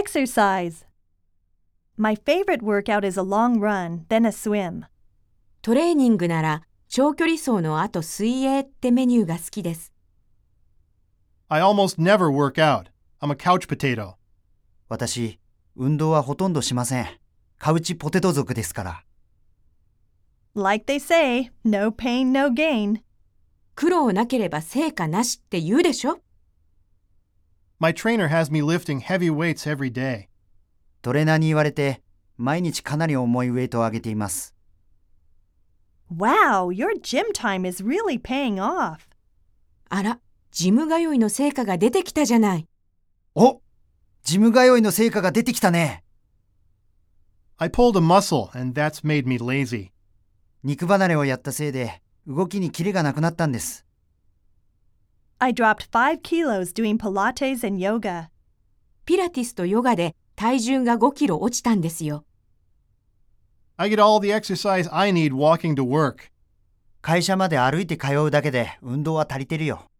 Exercise. My favorite workout is a long run, then a swim. トレーニングなら長距離走の後水泳ってメニューが好きです。 I almost never work out. I'm a couch potato. 私、運動はほとんどしません。カウチポテト族ですから。 Like they say, no pain, no gain. 苦労なければ成果なしって言うでしょ。 My trainer has me lifting heavy weights every day. トレーナーに言われて、毎日かなり重いウェイトを上げています。 Wow, your gym time is really paying off. あら、ジム通いの成果が出てきたじゃない。 お、ジム通いの成果が出てきたね。 I pulled a muscle and that's made me lazy. 肉離れをやったせいで、動きにキレがなくなったんです。 I dropped 5 kilos doing Pilates and yoga. ピラティスとヨガで体重が5キロ落ちたんですよ。 I get all the exercise I need walking to work. 会社まで歩いて通うだけで運動は足りてるよ。